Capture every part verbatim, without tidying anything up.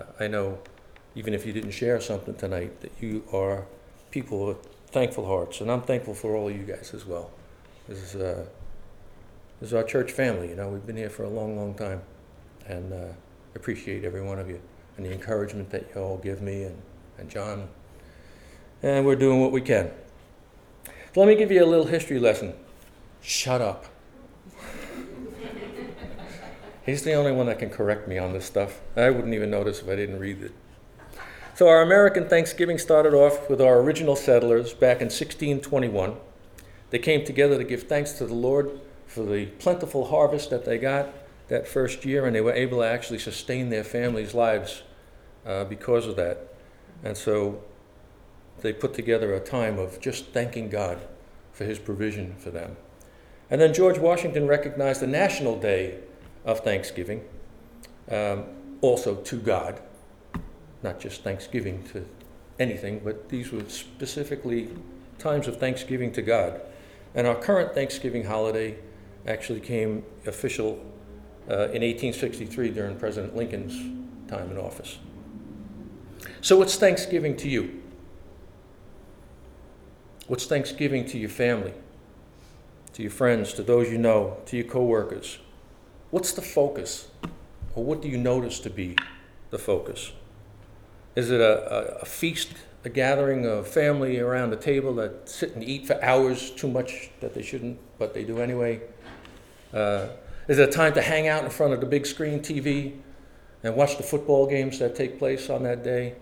I know even if you didn't share something tonight, that you are people with thankful hearts, and I'm thankful for all of you guys as well. This is, uh, this is our church family, you know, we've been here for a long, long time, and uh, appreciate every one of you, and the encouragement that you all give me, and, and John, and we're doing what we can. So let me give you a little history lesson. Shut up. He's the only one that can correct me on this stuff. I wouldn't even notice if I didn't read it. So our American Thanksgiving started off with our original settlers back in sixteen twenty-one. They came together to give thanks to the Lord for the plentiful harvest that they got that first year, and they were able to actually sustain their families' lives uh, because of that. And so they put together a time of just thanking God for his provision for them. And then George Washington recognized the National Day of Thanksgiving, um, also to God, not just Thanksgiving to anything, but these were specifically times of thanksgiving to God. And our current Thanksgiving holiday actually came official uh, in eighteen sixty-three during President Lincoln's time in office. So what's Thanksgiving to you? What's Thanksgiving to your family, to your friends, to those you know, to your coworkers? What's the focus? Or what do you notice to be the focus? Is it a, a, a feast, a gathering of family around a table that sit and eat for hours, too much that they shouldn't, but they do anyway? Uh, is it a time to hang out in front of the big screen T V and watch the football games that take place on that day?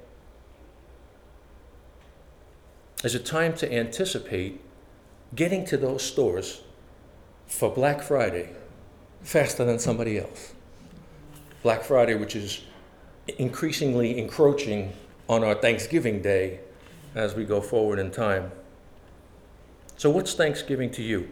Is it time to anticipate getting to those stores for Black Friday faster than somebody else? Black Friday, which is increasingly encroaching on our Thanksgiving Day as we go forward in time. So what's Thanksgiving to you?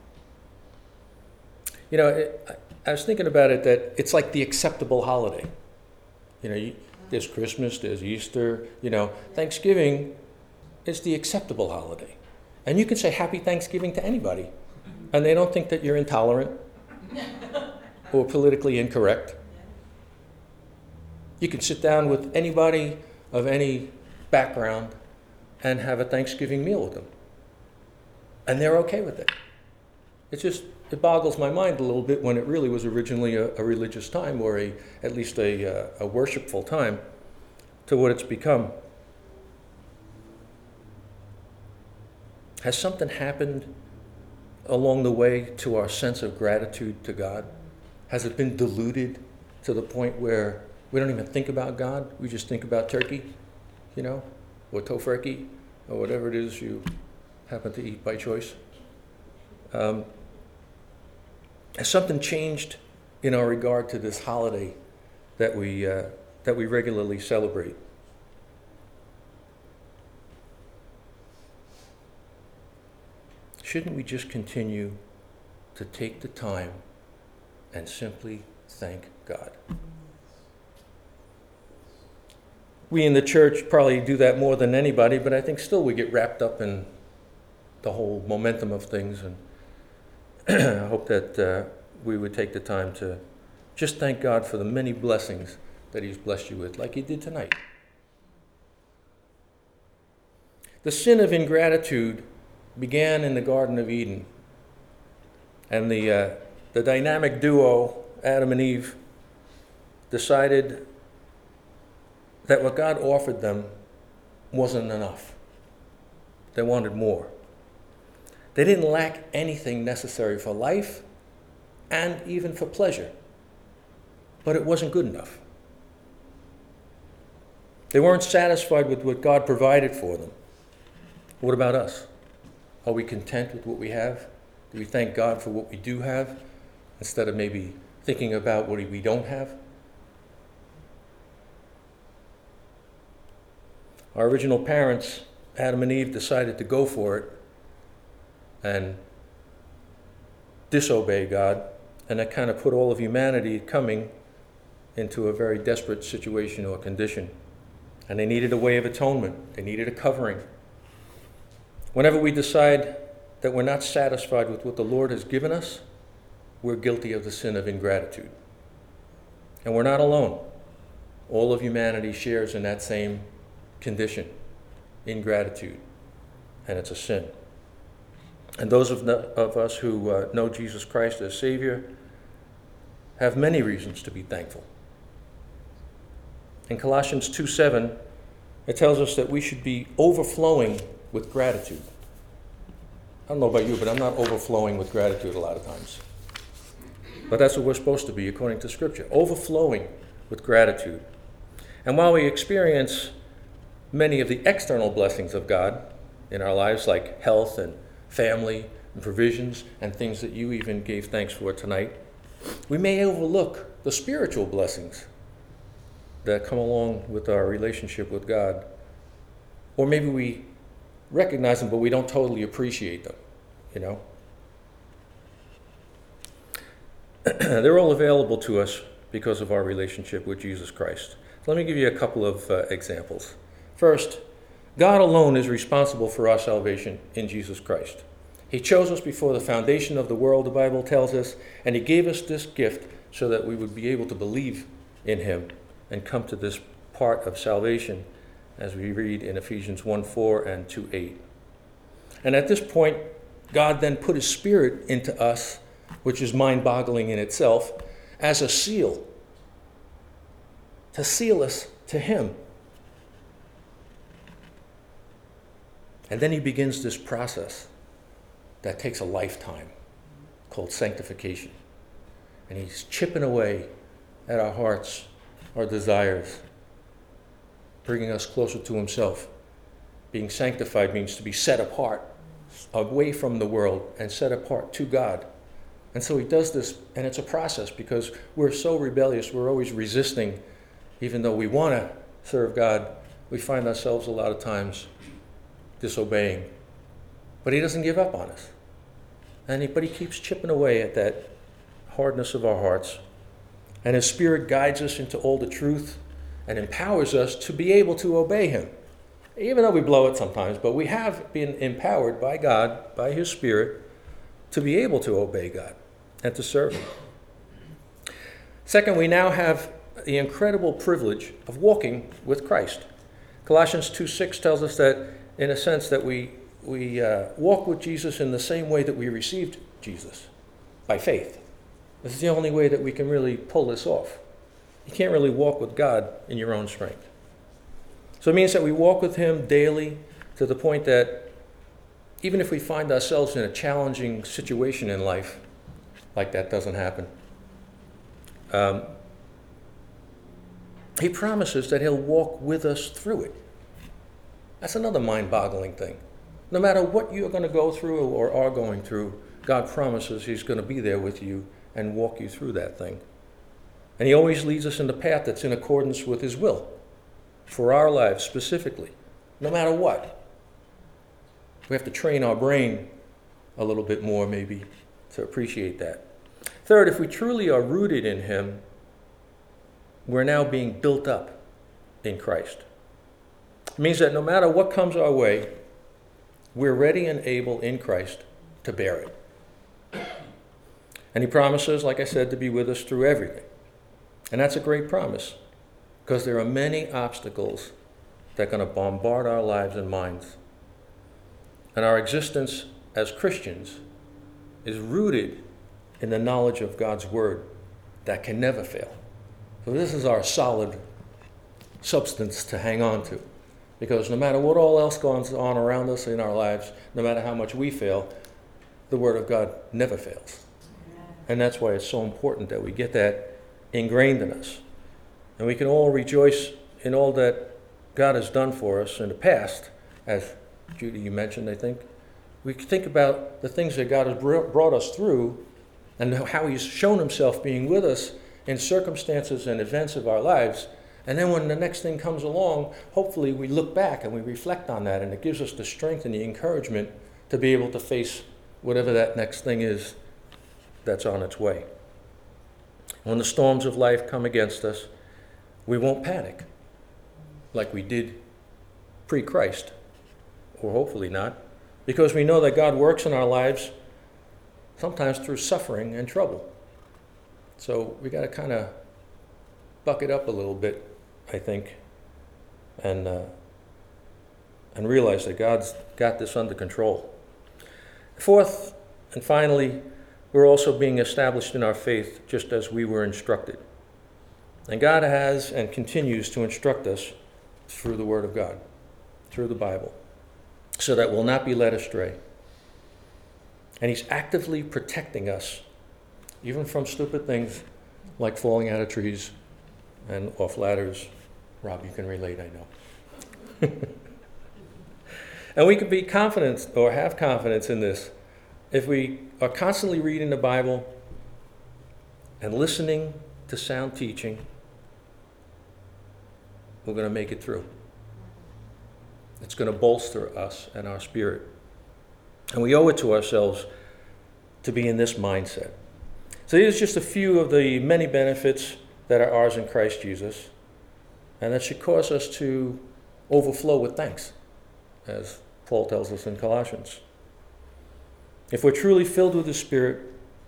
You know, it, I was thinking about it that it's like the acceptable holiday. You know, you, there's Christmas, there's Easter, you know, Thanksgiving is the acceptable holiday. And you can say Happy Thanksgiving to anybody, and they don't think that you're intolerant or politically incorrect. You can sit down with anybody of any background and have a Thanksgiving meal with them, and they're okay with it. It's just, it boggles my mind a little bit when it really was originally a, a religious time, or a at least a, uh, a worshipful time, to what it's become. Has something happened along the way to our sense of gratitude to God? Has it been diluted to the point where we don't even think about God? We just think about turkey, you know, or tofurkey, or whatever it is you happen to eat by choice. Um, has something changed in our regard to this holiday that we uh, that we regularly celebrate? Shouldn't we just continue to take the time and simply thank God? We in the church probably do that more than anybody, but I think still we get wrapped up in the whole momentum of things, and I hope that uh, we would take the time to just thank God for the many blessings that he's blessed you with, like he did tonight. The sin of ingratitude began in the Garden of Eden, and the uh, the dynamic duo, Adam and Eve, decided that what God offered them wasn't enough. They wanted more. They didn't lack anything necessary for life and even for pleasure, but it wasn't good enough. They weren't satisfied with what God provided for them. What about us? Are we content with what we have? Do we thank God for what we do have instead of maybe thinking about what we don't have? Our original parents, Adam and Eve, decided to go for it and disobey God, and that kind of put all of humanity coming into a very desperate situation or condition. And they needed a way of atonement. They needed a covering. Whenever we decide that we're not satisfied with what the Lord has given us, we're guilty of the sin of ingratitude. And we're not alone. All of humanity shares in that same condition, ingratitude, and it's a sin. And those of, no, of us who uh, know Jesus Christ as Savior have many reasons to be thankful. In Colossians two seven, it tells us that we should be overflowing with gratitude. I don't know about you, but I'm not overflowing with gratitude a lot of times. But that's what we're supposed to be according to Scripture, overflowing with gratitude. And while we experience many of the external blessings of God in our lives, like health and family and provisions and things that you even gave thanks for tonight, we may overlook the spiritual blessings that come along with our relationship with God. Or maybe we recognize them, but we don't totally appreciate them, you know? They're all available to us because of our relationship with Jesus Christ. Let me give you a couple of uh, examples. First, God alone is responsible for our salvation in Jesus Christ. He chose us before the foundation of the world, the Bible tells us, and he gave us this gift so that we would be able to believe in him and come to this part of salvation, as we read in Ephesians one four and two eight. And at this point, God then put his Spirit into us, which is mind-boggling in itself, as a seal, to seal us to him. And then he begins this process that takes a lifetime called sanctification. And he's chipping away at our hearts, our desires, bringing us closer to himself. Being sanctified means to be set apart, away from the world and set apart to God. And so he does this, and it's a process because we're so rebellious, we're always resisting. Even though we want to serve God, we find ourselves a lot of times disobeying. But he doesn't give up on us. And he, but he keeps chipping away at that hardness of our hearts. And his Spirit guides us into all the truth and empowers us to be able to obey him. Even though we blow it sometimes, but we have been empowered by God, by his Spirit, to be able to obey God and to serve him. Second, we now have the incredible privilege of walking with Christ. Colossians two six tells us that, in a sense, that we, we uh, walk with Jesus in the same way that we received Jesus, by faith. This is the only way that we can really pull this off. You can't really walk with God in your own strength. So it means that we walk with him daily to the point that even if we find ourselves in a challenging situation in life, like that doesn't happen, um, he promises that he'll walk with us through it. That's another mind-boggling thing. No matter what you're going to go through or are going through, God promises he's going to be there with you and walk you through that thing. And he always leads us in the path that's in accordance with his will for our lives specifically, no matter what. We have to train our brain a little bit more maybe to appreciate that. Third, if we truly are rooted in him, we're now being built up in Christ. It means that no matter what comes our way, we're ready and able in Christ to bear it. And he promises, like I said, to be with us through everything. And that's a great promise, because there are many obstacles that are going to bombard our lives and minds. And our existence as Christians is rooted in the knowledge of God's word that can never fail. So this is our solid substance to hang on to. Because no matter what all else goes on around us in our lives, no matter how much we fail, the word of God never fails. And that's why it's so important that we get that ingrained in us. And we can all rejoice in all that God has done for us in the past, as Judy, you mentioned, I think. We can think about the things that God has brought us through and how he's shown himself being with us in circumstances and events of our lives. And then when the next thing comes along, hopefully we look back and we reflect on that, and it gives us the strength and the encouragement to be able to face whatever that next thing is that's on its way. When the storms of life come against us, we won't panic like we did pre-Christ, or hopefully not, because we know that God works in our lives sometimes through suffering and trouble. So we got to kind of buck it up a little bit I think, and uh, and realize that God's got this under control. Fourth, and finally, we're also being established in our faith just as we were instructed. And God has and continues to instruct us through the Word of God, through the Bible, so that we'll not be led astray. And He's actively protecting us, even from stupid things like falling out of trees and off ladders. Rob, you can relate, I know. And we can be confident, or have confidence in this, if we are constantly reading the Bible and listening to sound teaching. We're going to make it through. It's going to bolster us and our spirit. And we owe it to ourselves to be in this mindset. So these are just a few of the many benefits that are ours in Christ Jesus. And that should cause us to overflow with thanks, as Paul tells us in Colossians. If we're truly filled with the Spirit,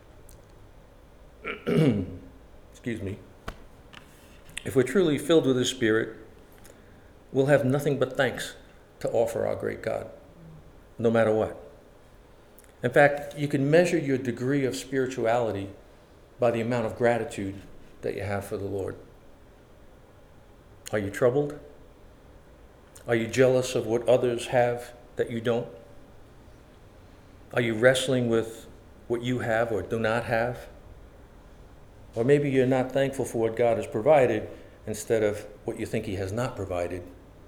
excuse me, if we're truly filled with the Spirit, we'll have nothing but thanks to offer our great God, no matter what. In fact, you can measure your degree of spirituality by the amount of gratitude that you have for the Lord. Are you troubled? Are you jealous of what others have that you don't? Are you wrestling with what you have or do not have? Or maybe you're not thankful for what God has provided instead of what you think He has not provided.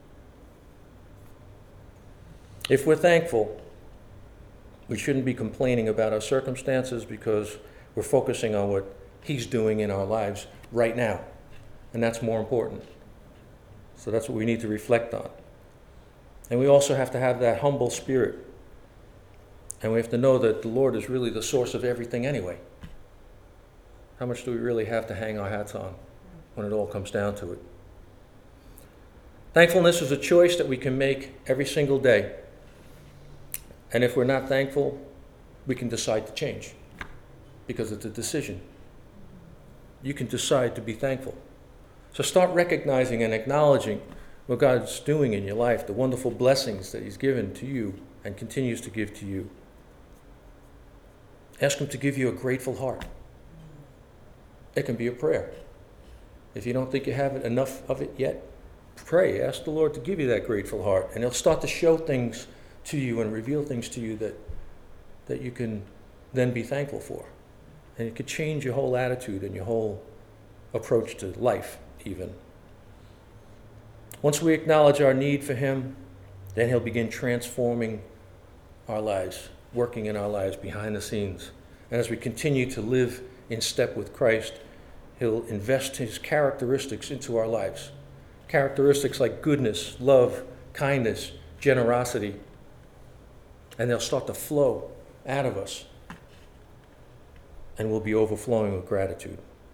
If we're thankful, we shouldn't be complaining about our circumstances because we're focusing on what He's doing in our lives right now. And that's more important. So that's what we need to reflect on. And we also have to have that humble spirit. And we have to know that the Lord is really the source of everything anyway. How much do we really have to hang our hats on when it all comes down to it? Thankfulness is a choice that we can make every single day. And if we're not thankful, we can decide to change because it's a decision. You can decide to be thankful. So start recognizing and acknowledging what God's doing in your life, the wonderful blessings that He's given to you and continues to give to you. Ask Him to give you a grateful heart. It can be a prayer. If you don't think you have enough of it yet, pray. Ask the Lord to give you that grateful heart, and He'll start to show things to you and reveal things to you that, that you can then be thankful for. And it could change your whole attitude and your whole approach to life even. Once we acknowledge our need for Him, then He'll begin transforming our lives, working in our lives behind the scenes. And as we continue to live in step with Christ, He'll invest His characteristics into our lives. Characteristics like goodness, love, kindness, generosity. And they'll start to flow out of us. And we'll be overflowing with gratitude.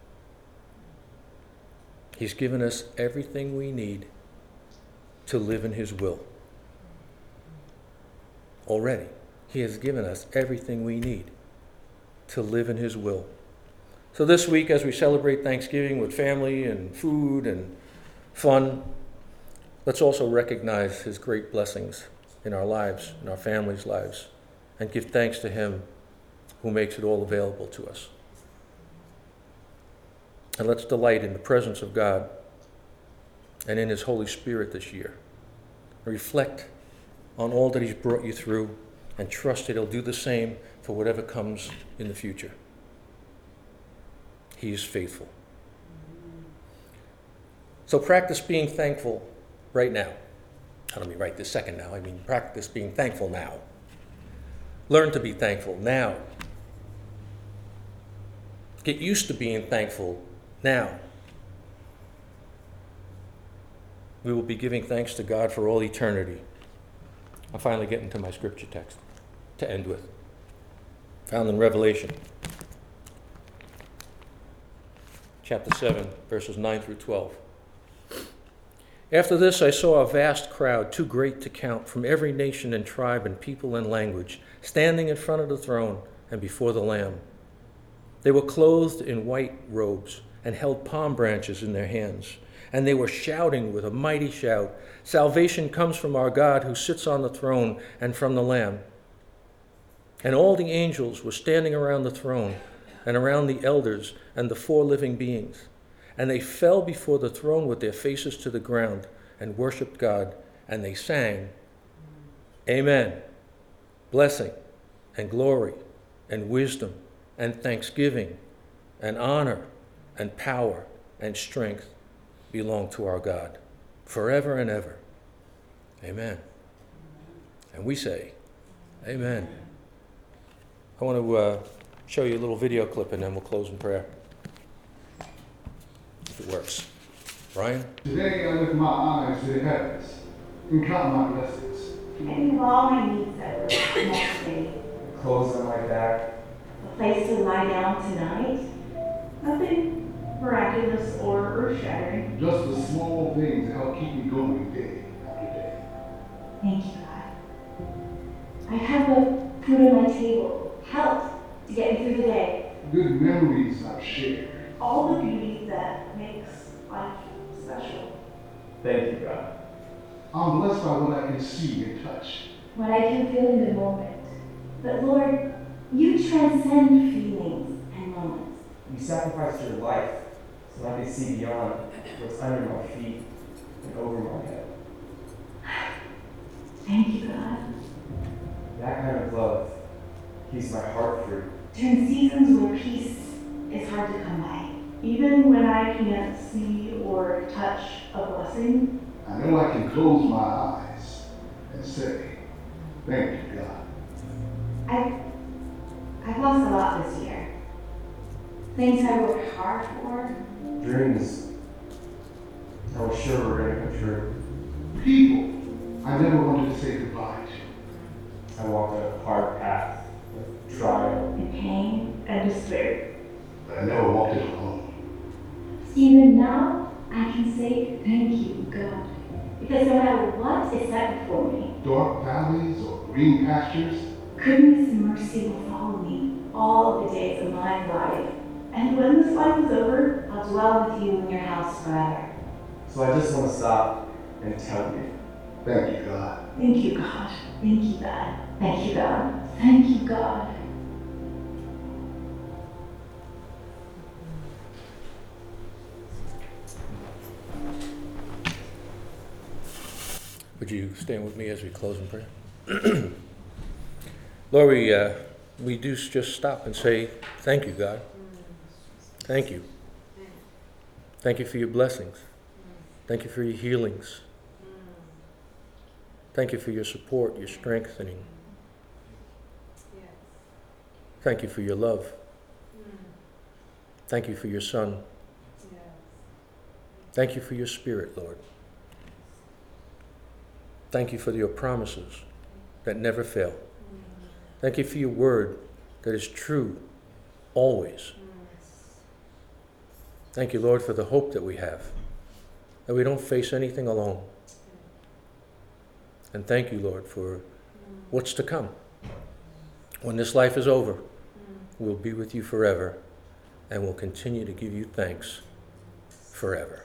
He's given us everything we need to live in His will. Already, He has given us everything we need to live in His will. So this week, as we celebrate Thanksgiving with family and food and fun, let's also recognize His great blessings in our lives, in our families' lives, and give thanks to Him who makes it all available to us. And let's delight in the presence of God and in His Holy Spirit this year. Reflect on all that He's brought you through and trust that He'll do the same for whatever comes in the future. He is faithful. So practice being thankful right now. I don't mean right this second now. I mean practice being thankful now. Learn to be thankful now. Get used to being thankful now. We will be giving thanks to God for all eternity. I'm finally getting to my scripture text to end with. Found in Revelation, chapter seven, verses nine through twelve. After this, I saw a vast crowd, too great to count, from every nation and tribe and people and language, standing in front of the throne and before the Lamb. They were clothed in white robes and held palm branches in their hands. And they were shouting with a mighty shout, "Salvation comes from our God who sits on the throne and from the Lamb." And all the angels were standing around the throne and around the elders and the four living beings. And they fell before the throne with their faces to the ground and worshiped God. And they sang, "Amen. Blessing and glory and wisdom and thanksgiving and honor and power and strength belong to our God forever and ever. Amen." And we say, amen. I want to uh, show you a little video clip and then we'll close in prayer. If it works. Brian? Today I lift my eyes to the heavens and count my blessings. I think of all my needs that were next day. Clothes on my back. A place to lie down tonight. Nothing miraculous or earth-shattering. Just the small things that help keep me going day after day. Thank you, God. I have the food on my table, health to get me through the day. Good memories I've shared. All the beauty that makes life special. Thank you, God. I'm blessed by what I can see and touch. What I can feel in the moment. But Lord, you transcend feelings and moments. You sacrificed your life so I could see beyond what's under my feet and over my head. Thank you, God. That kind of love keeps my heart free. During seasons where peace is hard to come by. Even when I can't see or touch a blessing, I know I can close my eyes and say, thank you, God. I've, I've lost a lot this year. Things I worked hard for. Dreams I was sure were going to come true. People I never wanted to say goodbye to. I walked a hard path of trial. And pain and despair. But I never walked it alone. Even now, I can say thank you, God. Because no matter what is set before me, Dark valleys or green pastures, goodness and mercy will follow me all the days of my life. And when this life is over, I'll dwell with you in your house forever. So I just want to stop and tell you, thank you, God. Thank you, God. Thank you, God. Thank you, God. Thank you, God. Would you stand with me as we close in prayer? Lord, we, uh, we do just stop and say, thank you, God. Thank you. Thank you for your blessings. Thank you for your healings. Thank you for your support, your strengthening. Thank you for your love. Thank you for your Son. Thank you for your Spirit, Lord. Thank you for your promises that never fail. Thank you for your word that is true always. Thank you, Lord, for the hope that we have, that we don't face anything alone. And thank you, Lord, for what's to come. When this life is over, we'll be with you forever, and we'll continue to give you thanks forever.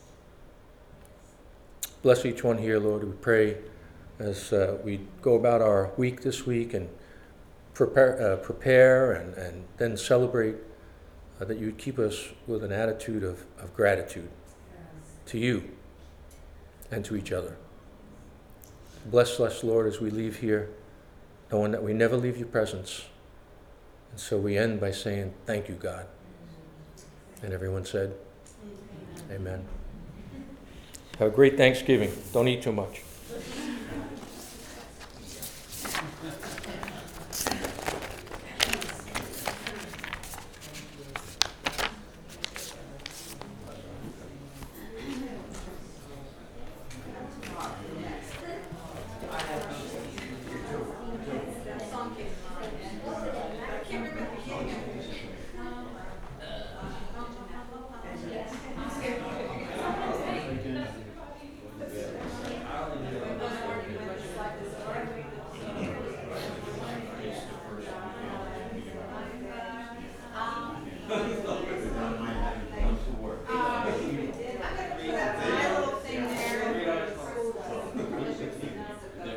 Bless each one here, Lord. We pray as uh, we go about our week this week and prepare, uh, prepare and, and then celebrate, uh, that you would keep us with an attitude of, of gratitude to you and to each other. Bless us, Lord, as we leave here, knowing that we never leave your presence. And so we end by saying, thank you, God. And everyone said, amen. Amen. Have a great Thanksgiving. Don't eat too much.